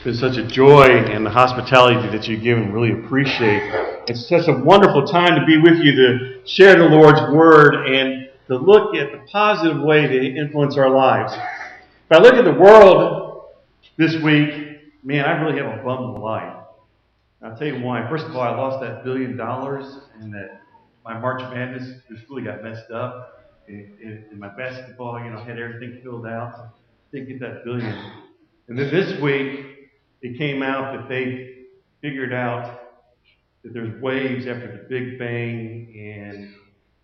It's been such a joy and the hospitality that you've given. Really appreciate. It's such a wonderful time to be with you to share the Lord's Word and to look at the positive way to influence our lives. If I look at the world this week, man, I really have a bum life. I'll tell you why. First of all, I lost that $1 billion and that my March Madness just really got messed up. And my basketball, had everything filled out. Didn't get that billion. And then this week, it came out that they figured out that there's waves after the Big Bang, and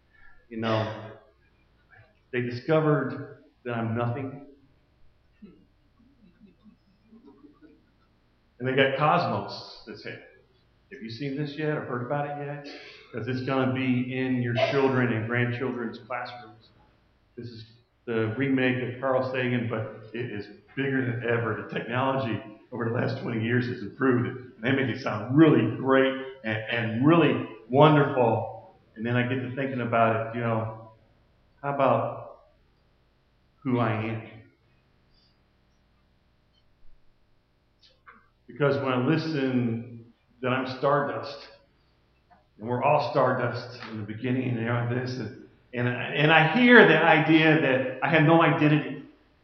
they discovered that I'm nothing. And they got Cosmos that's hit. Have you seen this yet or heard about it yet? Because it's going to be in your children and grandchildren's classrooms. This is the remake of Carl Sagan, but it is bigger than ever. The technology over the last 20 years has improved it. And they make it sound really great and really wonderful. And then I get to thinking about it, how about who I am? Because when I listen that I'm stardust, and we're all stardust in the beginning and this, and I hear that idea that I have no identity,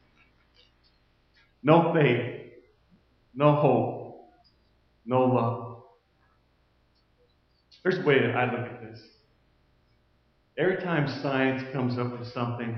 no faith, no hope, no love. There's a way that I look at this. Every time science comes up with something,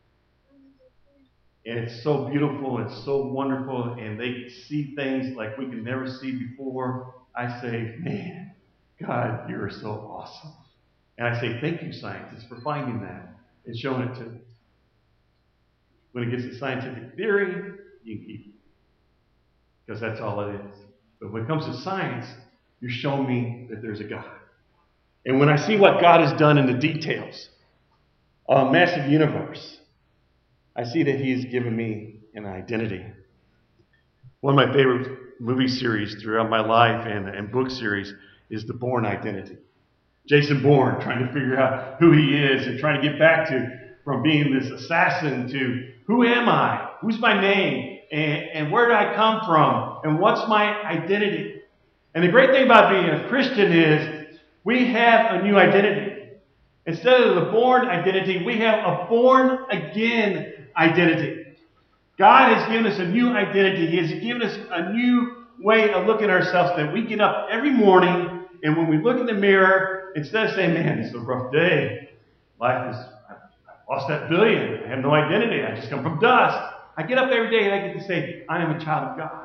and it's so beautiful, it's so wonderful, and they see things like we can never see before, I say, man, God, you're so awesome. And I say, thank you, scientists, for finding that and showing it to me. When it gets to scientific theory, you can keep it. Because that's all it is. But when it comes to science, you're showing me that there's a God. And when I see what God has done in the details of a massive universe, I see that He has given me an identity. One of my favorite movie series throughout my life and book series is The Bourne Identity. Jason Bourne trying to figure out who he is and trying to get back to from being this assassin to who am I? Who's my name? And where do I come from? And what's my identity? And the great thing about being a Christian is we have a new identity. Instead of the born identity, we have a born again identity. God has given us a new identity. He has given us a new way of looking at ourselves that we get up every morning and when we look in the mirror, instead of saying, man, it's a rough day. Life is, I lost that billion. I have no identity. I just come from dust. I get up every day and I get to say, I am a child of God.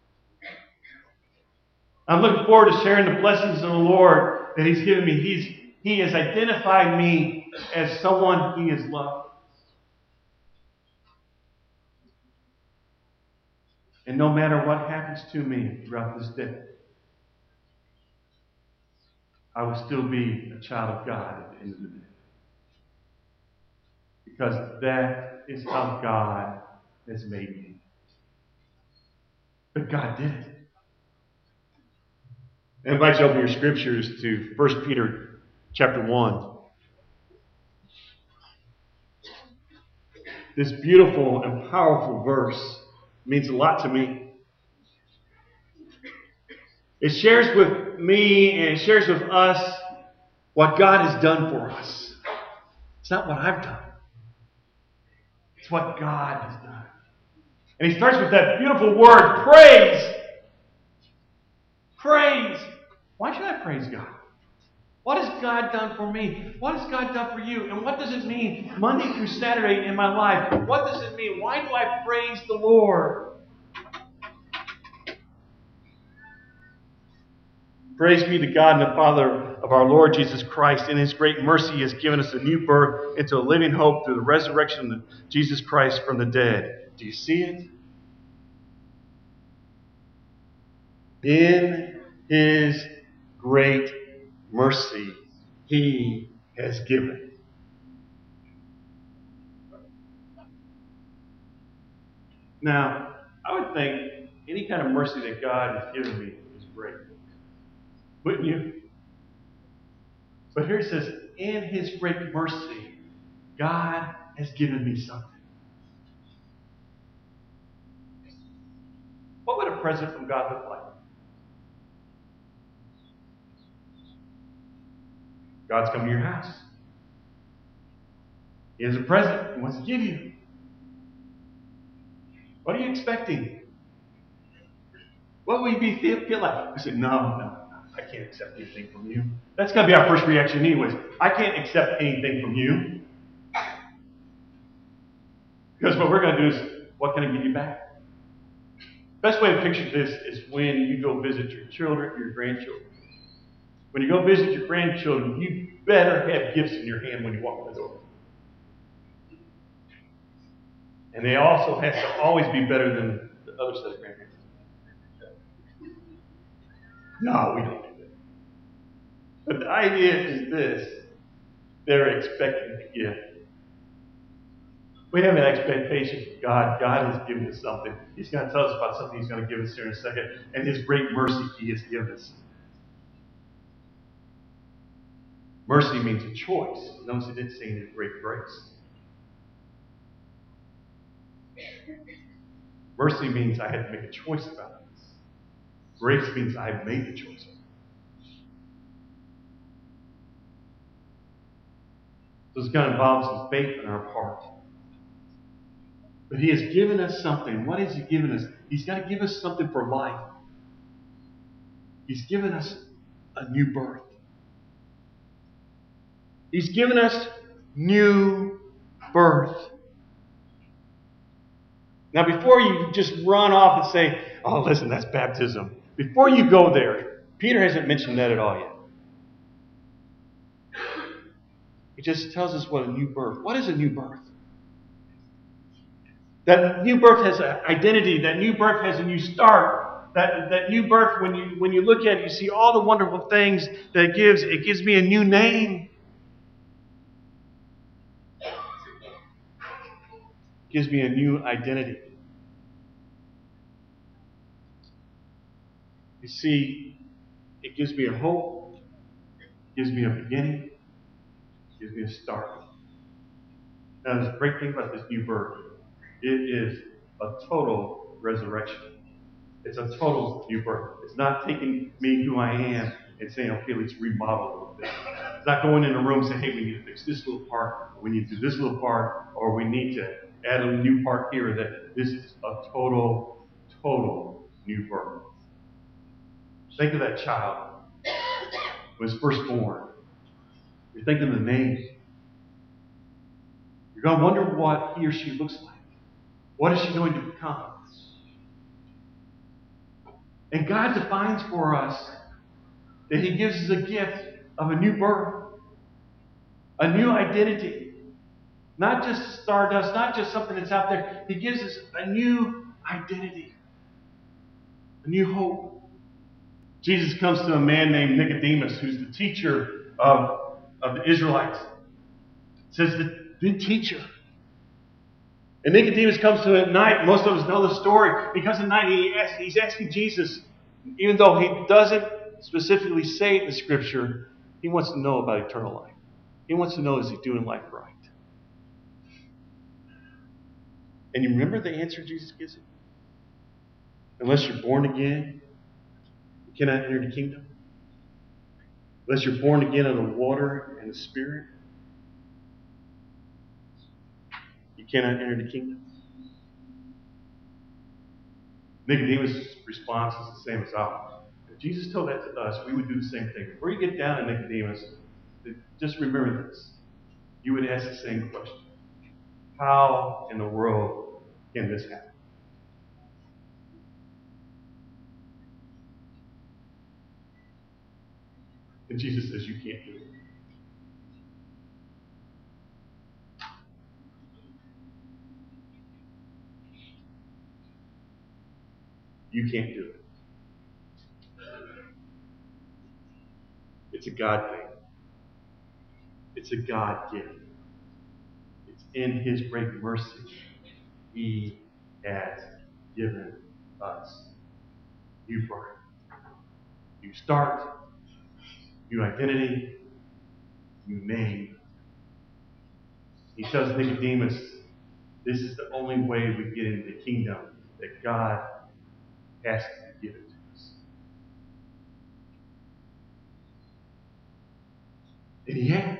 I'm looking forward to sharing the blessings of the Lord that He's given me. He has identified me as someone He has loved. And no matter what happens to me throughout this day, I will still be a child of God at the end of the day. Because that is how God has made me. But God did it. I invite you to open your scriptures to 1 Peter chapter 1. This beautiful and powerful verse means a lot to me. It shares with me and it shares with us what God has done for us. It's not what I've done. It's what God has done. And He starts with that beautiful word, praise. Praise. Why should I praise God? What has God done for me? What has God done for you? And what does it mean Monday through Saturday in my life? What does it mean? Why do I praise the Lord? Praise be to God and the Father of our Lord Jesus Christ. In His great mercy, He has given us a new birth into a living hope through the resurrection of Jesus Christ from the dead. Do you see it? In His great mercy, He has given. Now, I would think any kind of mercy that God has given me is great. Wouldn't you? But here it says, in His great mercy, God has given me something. What would a present from God look like? God's coming to your house. He has a present He wants to give you. What are you expecting? What will you feel like? I said, no, I can't accept anything from you. That's got to be our first reaction anyways. I can't accept anything from you. Because what we're going to do is, what can I give you back? Best way to picture this is when you go visit your children, your grandchildren. When you go visit your grandchildren, you better have gifts in your hand when you walk in the door. And they also have to always be better than the other set of grandparents. No, we don't do that. But the idea is this. They're expecting a gift. We have an expectation from God. God has given us something. He's going to tell us about something He's going to give us here in a second. And His great mercy He has given us. Mercy means a choice. Notice it didn't say His great grace. Mercy means I had to make a choice about this. Grace means I've made the choice. So it's going to involve some faith in our part. But He has given us something. What has He given us? He's got to give us something for life. He's given us a new birth. He's given us new birth. Now, before you just run off and say, oh, listen, that's baptism. Before you go there, Peter hasn't mentioned that at all yet. He just tells us what a new birth. What is a new birth? That new birth has an identity. That new birth has a new start. That new birth, when you look at it, you see all the wonderful things that it gives. It gives me a new name. It gives me a new identity. You see, it gives me a hope. It gives me a beginning. It gives me a start. Now, the great thing about this new birth, it is a total resurrection. It's a total new birth. It's not taking me who I am and saying, okay, let's remodel a little bit. It's not going in a room and saying, hey, we need to fix this little part, or we need to do this little part, or we need to add a new part here or there. This is a total new birth. Think of that child who was first born. You're thinking of the names. You're going to wonder what he or she looks like. What is she going to become? And God defines for us that He gives us a gift of a new birth, a new identity. Not just stardust, not just something that's out there. He gives us a new identity, a new hope. Jesus comes to a man named Nicodemus, who's the teacher of the Israelites. It says the teacher. And Nicodemus comes to him at night. Most of us know the story. He comes at night and he's asking Jesus, even though he doesn't specifically say it in the Scripture, he wants to know about eternal life. He wants to know, is he doing life right? And you remember the answer Jesus gives him? Unless you're born again, you cannot enter the kingdom. Unless you're born again of the water and the Spirit, you cannot enter the kingdom. Nicodemus' response is the same as ours. If Jesus told that to us, we would do the same thing. Before you get down to Nicodemus, just remember this. You would ask the same question. How in the world can this happen? And Jesus says, you can't do it. You can't do it. It's a God thing. It's a God gift. It's in His great mercy. He has given us new birth, new start, new identity, new name. He tells Nicodemus, this is the only way we get into the kingdom that God asking to give it to us. And He has.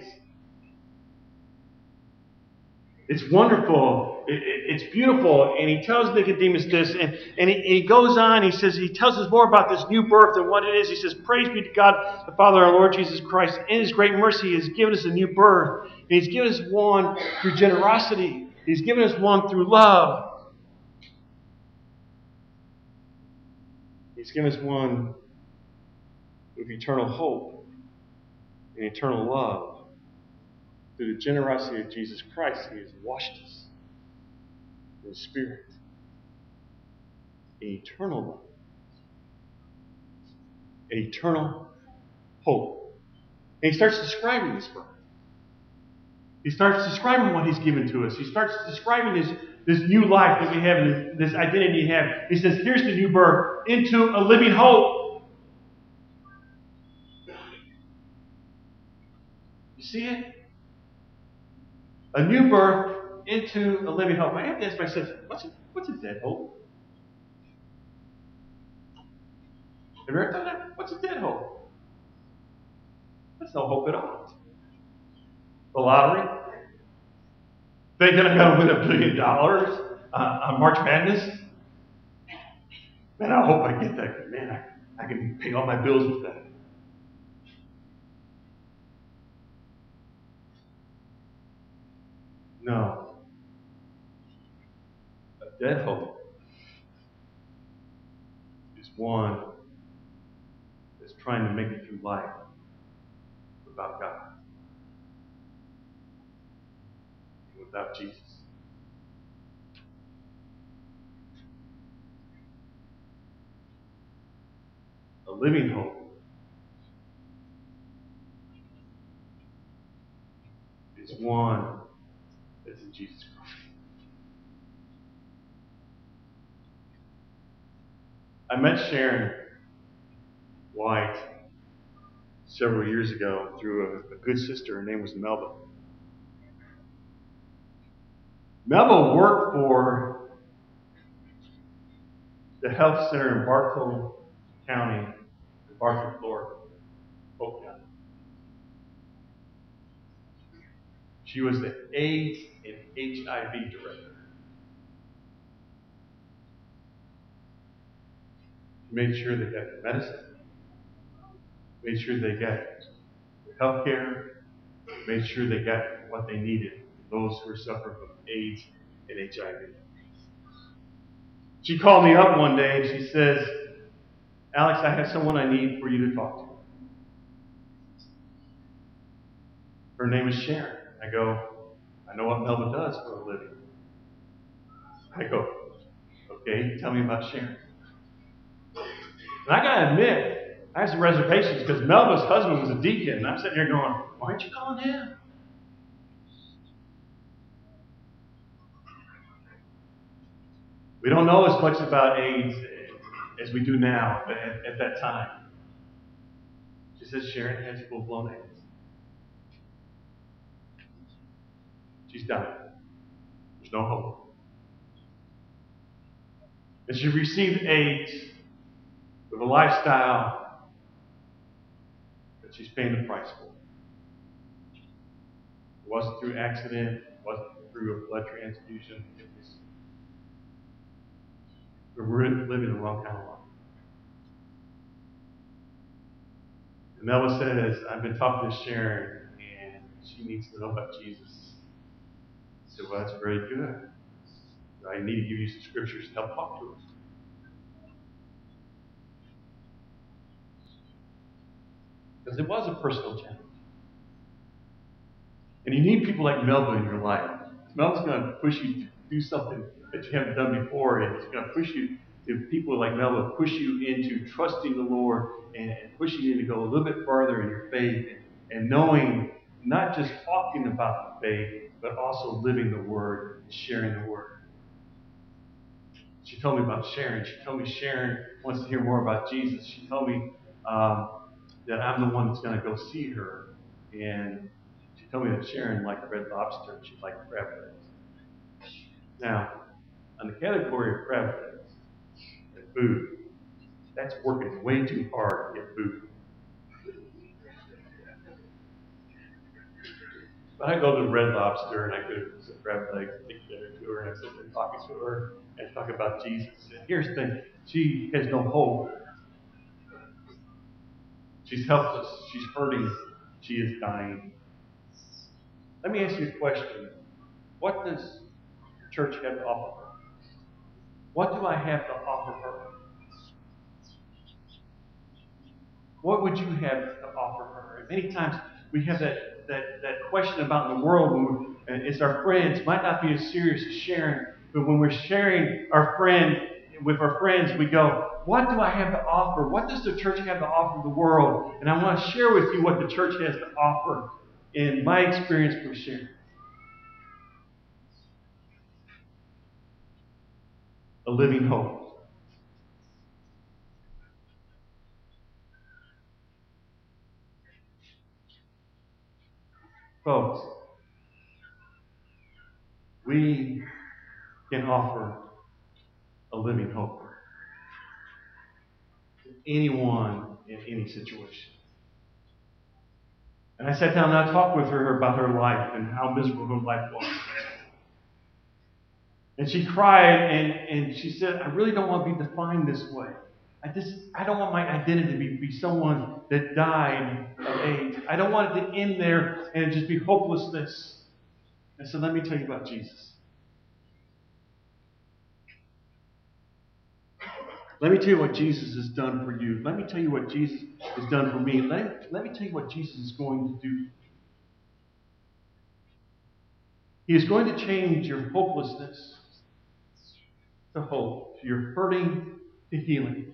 It's wonderful. It's beautiful. And He tells Nicodemus this. And he goes on. He tells us more about this new birth and what it is. He says, praise be to God, the Father, our Lord Jesus Christ. In His great mercy, He has given us a new birth. And He's given us one through generosity. He's given us one through love. He's given us one with eternal hope and eternal love. Through the generosity of Jesus Christ, He has washed us in His Spirit. An eternal love. An eternal hope. And He starts describing this birth. He starts describing what He's given to us. He starts describing this new life that we have, and this identity we have. He says, here's the new birth into a living hope. You see it? A new birth into a living hope. I have to ask myself, what's a dead hope? Have you ever thought that? What's a dead hope? That's no hope at all. The lottery? Thinking I'm going to win $1 billion on March Madness? Man, I hope I get that. Man, I can pay all my bills with that. No. A dead hope is one that's trying to make it through life without God and without Jesus. A living hope is one that's in Jesus Christ. I met Sharon White several years ago through a good sister. Her name was Melba. Melba worked for the health center in Bartow County, Bartow, Florida, Polk County. She was the AIDS and HIV director. She made sure they got the medicine, made sure they got health care, made sure they got what they needed, those who were suffering from AIDS and HIV. She called me up one day and she says, Alex, I have someone I need for you to talk to. Her name is Sharon. I go, I know what Melba does for a living. I go, okay, tell me about Sharon. And I got to admit, I have some reservations because Melba's husband was a deacon. And I'm sitting here going, why aren't you calling him? We don't know as much about AIDS as we do now at that time. She says Sharon has full-blown AIDS. She's dying. There's no hope. And she received AIDS with a lifestyle that she's paying the price for. It wasn't through accident. It wasn't through a blood transfusion. It was we're living the wrong kind of life. And Melba says, I've been talking to Sharon, and she needs to know about Jesus. I said, well, that's very good. I need to give you some scriptures to help talk to us. Because it was a personal challenge. And you need people like Melba in your life. Melba's going to push you to do something that you haven't done before, and it's going to push you to people like Melba, push you into trusting the Lord and pushing you to go a little bit farther in your faith and knowing, not just talking about the faith, but also living the Word and sharing the Word. She told me about Sharon. She told me Sharon wants to hear more about Jesus. She told me that I'm the one that's going to go see her. And she told me that Sharon liked Red Lobster and she liked crab legs. Now, on the category of crab legs and food, Dad's working way too hard to get food. But I go to the Red Lobster and I could grab legs and take dinner to her, and I sit there talking to her and talk about Jesus. And here's the thing: she has no hope. She's helpless. She's hurting. She is dying. Let me ask you a question: what does the church have to offer her? What do I have to offer her? What would you have to offer her? And many times we have that question about the world when it's our friends. Might not be as serious as sharing, but when we're sharing with our friends, we go, what do I have to offer? What does the church have to offer the world? And I want to share with you what the church has to offer in my experience with sharing. A living hope. Folks, we can offer a living hope to anyone in any situation. And I sat down and I talked with her about her life and how miserable her life was. And she cried and she said, I really don't want to be defined this way. I don't want my identity to be someone that died of AIDS. I don't want it to end there and just be hopelessness. And so let me tell you about Jesus. Let me tell you what Jesus has done for you. Let me tell you what Jesus has done for me. Let me tell you what Jesus is going to do. He is going to change your hopelessness to hope, your hurting to healing.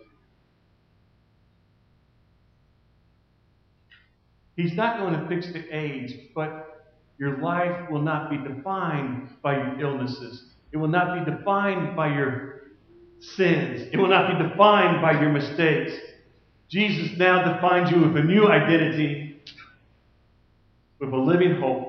He's not going to fix the AIDS, but your life will not be defined by your illnesses. It will not be defined by your sins. It will not be defined by your mistakes. Jesus now defines you with a new identity, with a living hope.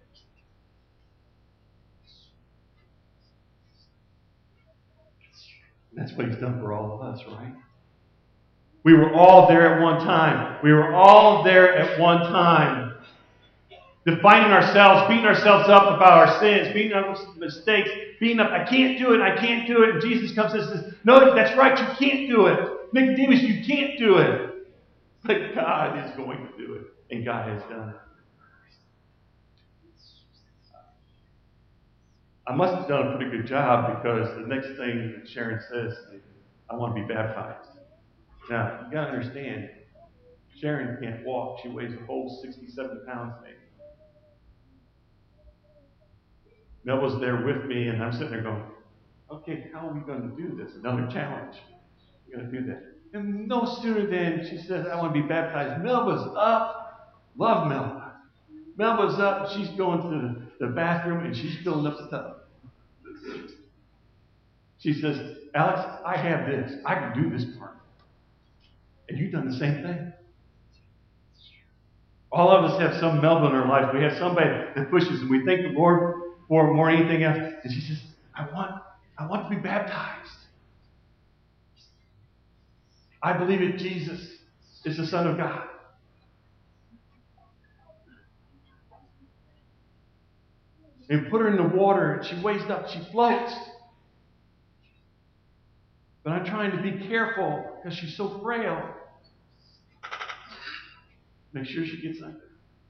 That's what He's done for all of us, right? We were all there at one time. We were all there at one time. Defining ourselves, beating ourselves up about our sins, beating up mistakes, beating up, I can't do it, I can't do it. And Jesus comes and says, no, that's right, you can't do it. Nicodemus, you can't do it. But God is going to do it. And God has done it. I must have done a pretty good job because the next thing that Sharon says, I want to be baptized. Now, you got to understand, Sharon can't walk. She weighs a whole 67 pounds, maybe. Melba's there with me, and I'm sitting there going, okay, how are we going to do this? Another challenge. We're going to do that. And no sooner than she says, I want to be baptized, Melba's up. Love Melba. Melba's up. She's going to the bathroom, and she's filling up the tub. She says, Alex, I have this. I can do this part. And you've done the same thing. All of us have some Melba in our life. We have somebody that pushes, and we thank the Lord for more than anything else. And she says, I want to be baptized. I believe that Jesus is the Son of God. And put her in the water, and she weighs up, she floats. But I'm trying to be careful because she's so frail. Make sure she gets under.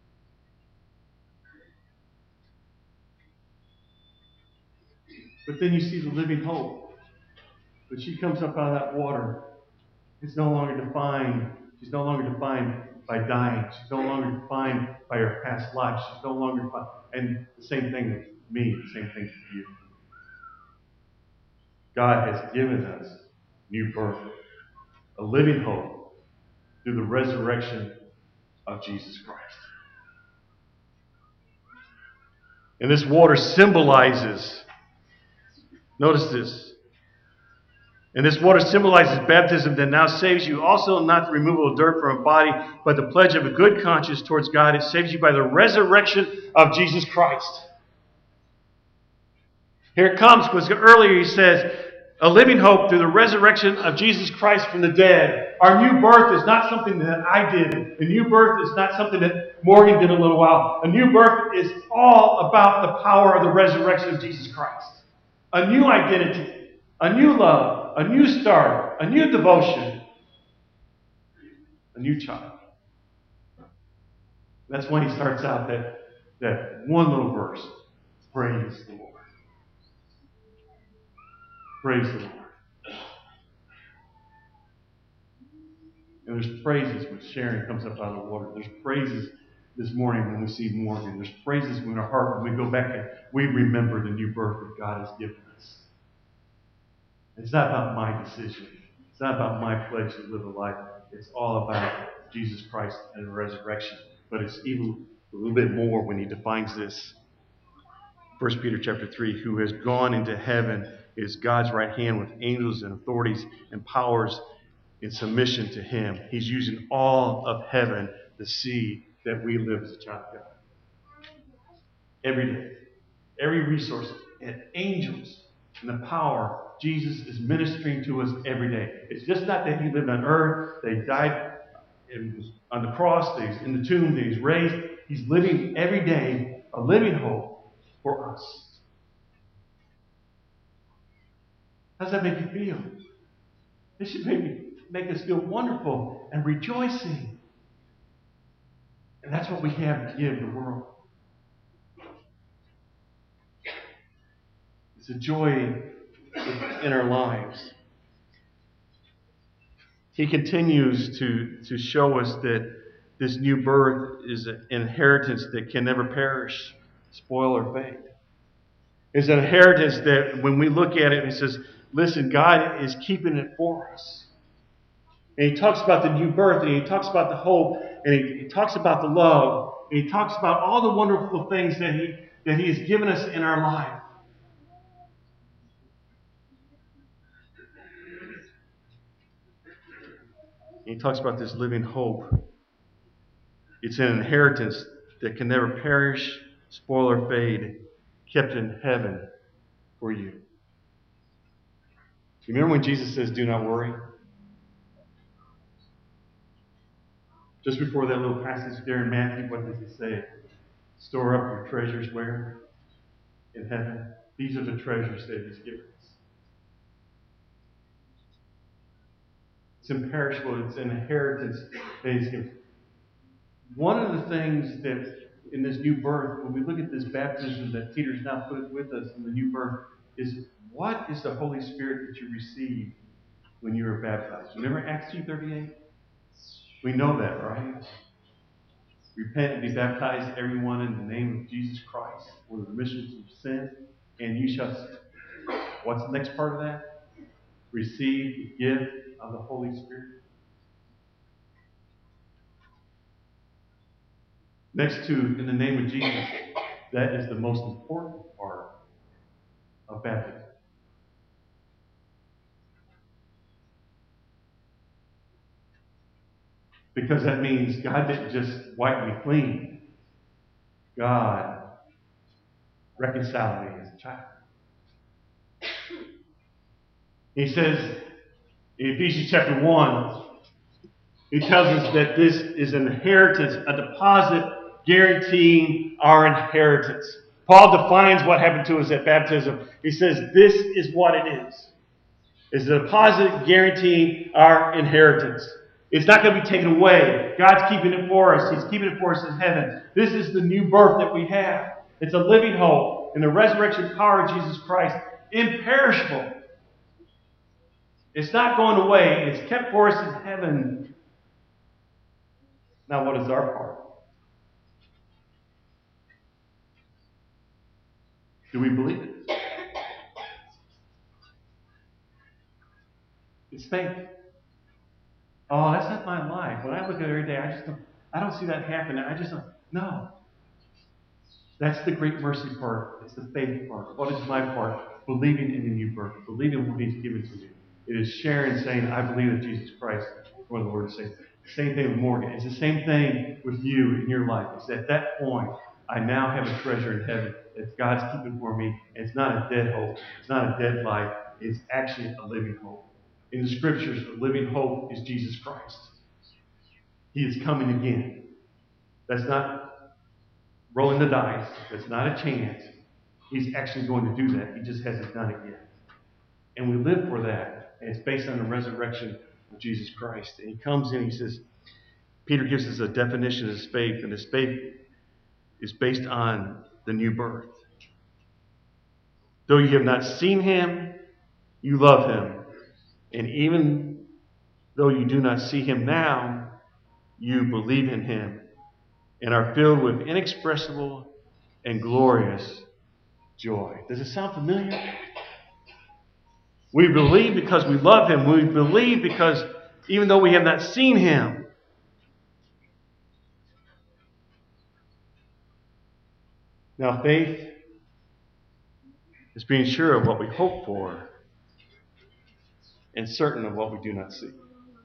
But then you see the living hope. When she comes up out of that water, it's no longer defined. She's no longer defined by dying. She's no longer defined by her past life. She's no longer defined. And the same thing with me, the same thing with you. God has given us new birth, a living hope through the resurrection of Jesus Christ. And this water symbolizes, notice this, and this water symbolizes baptism that now saves you, also not the removal of dirt from a body, but the pledge of a good conscience towards God. It saves you by the resurrection of Jesus Christ. Here it comes, because earlier he says, A living hope through the resurrection of Jesus Christ from the dead. Our new birth is not something that I did. A new birth is not something that Morgan did a little while. A new birth is all about the power of the resurrection of Jesus Christ. A new identity, a new love, a new start, a new devotion, a new child. That's when he starts out that one little verse. Praise the Lord. Praise the Lord. And there's praises when Sharon comes up out of the water. There's praises this morning when we see Morgan. There's praises in our heart when we go back and we remember the new birth that God has given us. It's not about my decision. It's not about my pledge to live a life. It's all about Jesus Christ and the resurrection. But it's even a little bit more when he defines this. 1 Peter chapter 3, who has gone into heaven is God's right hand with angels and authorities and powers in submission to him. He's using all of heaven to see that we live as a child of God. Every day. Every resource. And angels and the power. Jesus is ministering to us every day. It's just not that he lived on earth, that he died on the cross, that he's in the tomb, that he's raised. He's living every day a living hope for us. How does that make you feel? It should make us feel wonderful and rejoicing. And that's what we have to give the world. It's a joy in our lives. He continues to show us that this new birth is an inheritance that can never perish, spoil, or fade. It's an inheritance that when we look at it, he says, listen, God is keeping it for us. And he talks about the new birth, and he talks about the hope, and he talks about the love, and he talks about all the wonderful things that he has given us in our life. And he talks about this living hope. It's an inheritance that can never perish, spoil, or fade, kept in heaven for you. You remember when Jesus says, do not worry? Just before that little passage there in Matthew, what does he say? Store up your treasures where? In heaven. These are the treasures that he's given us. It's imperishable. It's an inheritance that he's given. One of the things that in this new birth, when we look at this baptism that Peter's now put with us in the new birth, is what is the Holy Spirit that you receive when you are baptized? Remember Acts 2:38? We know that, right? Repent and be baptized, everyone, in the name of Jesus Christ for the remission of sin, and you shall. What's the next part of that? Receive the gift of the Holy Spirit. Next to, in the name of Jesus, that is the most important part of baptism. Because that means God didn't just wipe me clean. God reconciled me as a child. He says in Ephesians chapter 1, he tells us that this is an inheritance, a deposit guaranteeing our inheritance. Paul defines what happened to us at baptism. He says this is what it is. It's a deposit guaranteeing our inheritance. It's not going to be taken away. God's keeping it for us. He's keeping it for us in heaven. This is the new birth that we have. It's a living hope in the resurrection power of Jesus Christ. Imperishable. It's not going away. It's kept for us in heaven. Now, what is our part? Do we believe it? It's faith. Oh, that's not my life. When I look at it every day, I don't see that happening. I just don't. No. That's the great mercy part. It's the faith part. What is my part? Believing in the new birth. Believing what he's given to me. It is sharing, saying, I believe in Jesus Christ, for the Lord to say. Same thing with Morgan. It's the same thing with you in your life. It's at that point, I now have a treasure in heaven that God's keeping for me. And it's not a dead hope. It's not a dead life. is actually a living hope. In the scriptures, the living hope is Jesus Christ. He is coming again. That's not rolling the dice. That's not a chance. He's actually going to do that. He just hasn't done it yet. And we live for that. And it's based on the resurrection of Jesus Christ. And he comes in, he says, Peter gives us a definition of his faith, and his faith is based on the new birth. Though you have not seen him, you love him. And even though you do not see him now, you believe in him and are filled with inexpressible and glorious joy. Does it sound familiar? We believe because we love him. We believe because even though we have not seen him. Now, faith is being sure of what we hope for and certain of what we do not see.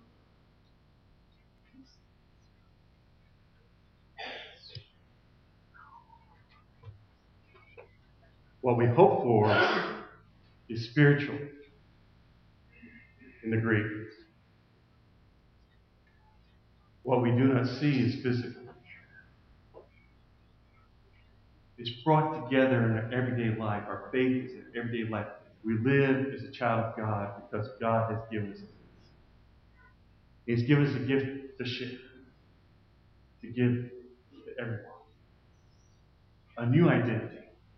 What we hope for is spiritual in the Greek. What we do not see is physical. It's brought together in our everyday life. Our faith is in everyday life. We live as a child of God because God has given us a gift. He's given us a gift to share, to give to everyone. A new identity.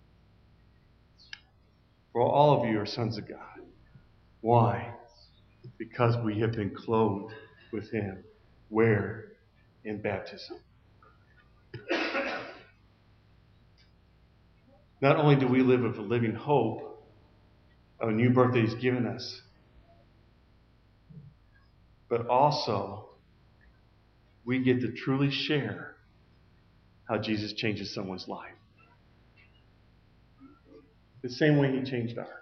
For all of you are sons of God. Why? Because we have been clothed with him. Where? In baptism. Not only do we live with a living hope of a new birth that he's given us, but also we get to truly share how Jesus changes someone's life. The same way he changed ours.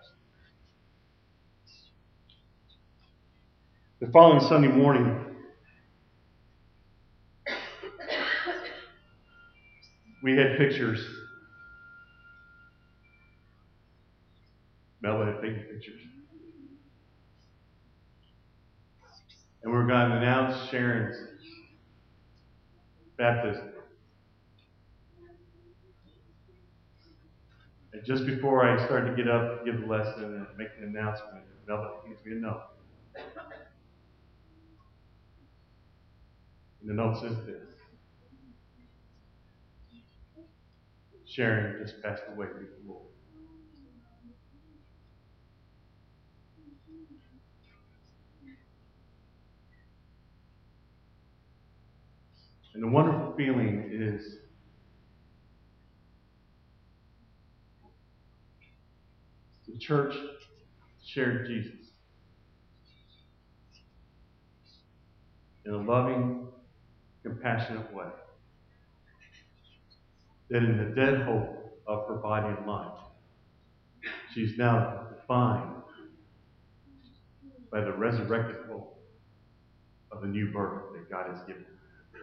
The following Sunday morning, we had pictures. Melba had taken pictures. And we were going to announce Sharon's baptism. And just before I started to get up, give the lesson, and make an announcement, Melba gives me a note. And the note says this: Sharon just passed away with the Lord. And the wonderful feeling is the church shared Jesus in a loving, compassionate way. That in the dead hope of her body and life, she's now defined by the resurrected hope of the new birth that God has given her.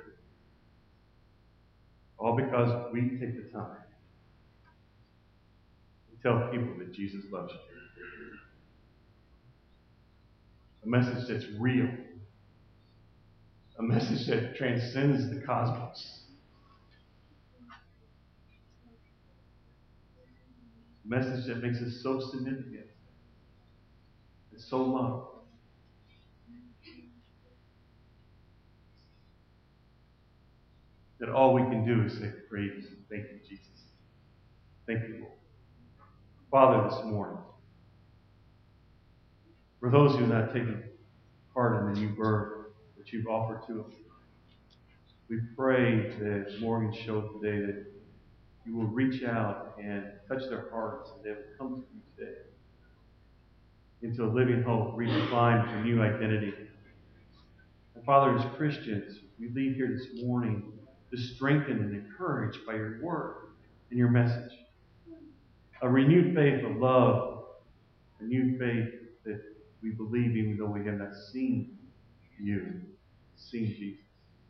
All because we take the time to tell people that Jesus loves you. A message that's real. A message that transcends the cosmos. A message that makes us so significant and so loved. That all we can do is say praise and thank you, Jesus. Thank you, Lord. Father, this morning, for those who have not taken part in the new birth that you've offered to us, we pray that as Morgan showed today, that you will reach out and touch their hearts, and they will come to you today into a living hope, redefined for new identity. And Father, as Christians, we leave here this morning just strengthened and encouraged by your word and your message. A renewed faith of love, a new faith that we believe even though we have not seen you, seen Jesus.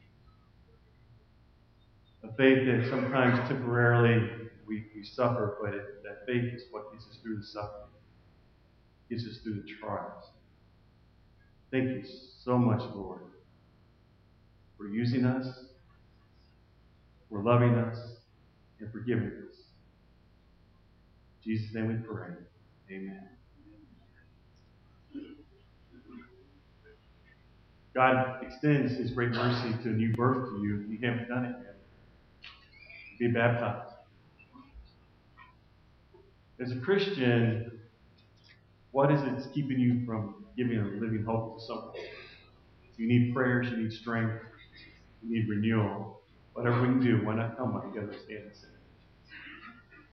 A faith that sometimes temporarily we suffer, but that faith is what gets us through the suffering. gets us through the trials. Thank you so much, Lord, for using us, for loving us, and forgiving us. In Jesus' name we pray. Amen. God extends His great mercy to a new birth to you. If you haven't done it yet, be baptized. As a Christian, what is it that's keeping you from giving a living hope to someone? You need prayers, you need strength, you need renewal. Whatever we can do, why not come together and stand and sing?